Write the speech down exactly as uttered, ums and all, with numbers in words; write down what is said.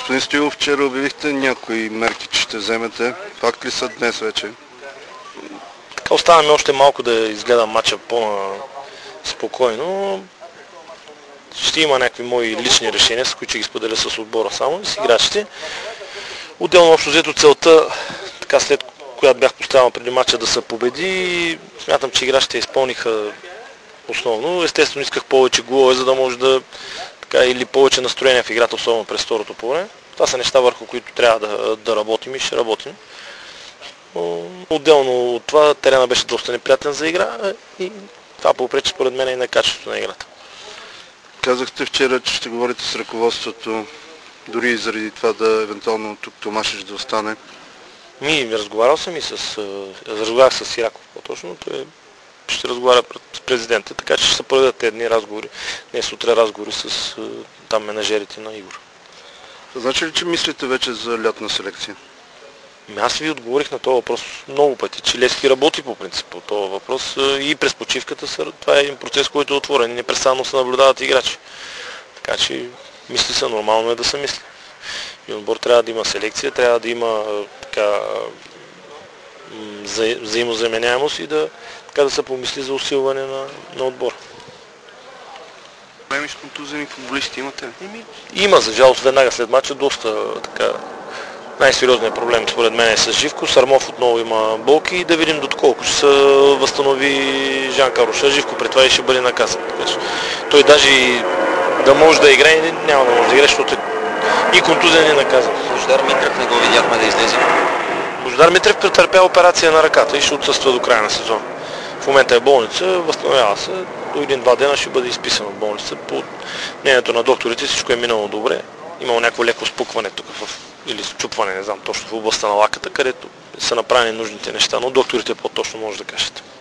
Господин Стоилов, вчера обявихте някои мерки, че ще вземете. Факт ли са днес вече? Така оставаме още малко да изгледам матча по-спокойно. Ще има някакви мои лични решения, с които ще ги споделя с отбора само и с играчите. Отделно общо взето целта, така след която бях поставил преди матча да се победи, смятам, че играчите изпълниха основно. Естествено исках повече голове, за да може да така, или повече настроение в играта, особено през второто по време. Това са неща, върху които трябва да, да работим и ще работим. Но, отделно от това терена беше доста неприятен за игра и това попречи според мен и на качеството на играта. Казахте вчера, че ще говорите с ръководството, дори и заради това да евентуално тук Томашич да остане. Ми, разговарял съм и с... Разговарях с Сираков по-точно. Той ще разговаря с президента, така че ще се проведат тези дни разговори. Днес утре разговори с там менажерите на Игор. Значи ли, че мислите вече за лятна селекция? Аз ви отговорих на този въпрос много пъти, че Левски работи по принцип по този въпрос и през почивката. Това е един процес, който е отворен и непрестанно се наблюдават играчи. Така че мисли се, нормално е да се мисли. И отбор трябва да има селекция, трябва да има така, взаимозаменяемост и да, така да се помисли за усилване на, на отбора. Проблеми с контузени футболисти имате ли? Има, за жалост, веднага след мача доста така. Най-сериозният проблем според мен е с Живко. Сармов отново има болки и да видим до колко ще се възстанови Жан Кароша. Живко при това и ще бъде наказан. Той даже и да може да играе, няма да може да играе, защото и контузен е наказан. Божидар Митрев не го видяхме да излезе. Божидар Митрев претърпя операция на ръката и ще отсъства до края на сезона. В момента е болница, възстановява се. До един-два дена ще бъде изписан от болница. По мнението на докторите всичко е минало добре. Имало някакво леко спукване тук в, или счупване, не знам точно, в областта на лаката, където са направени нужните неща, но докторите по-точно може да кажат.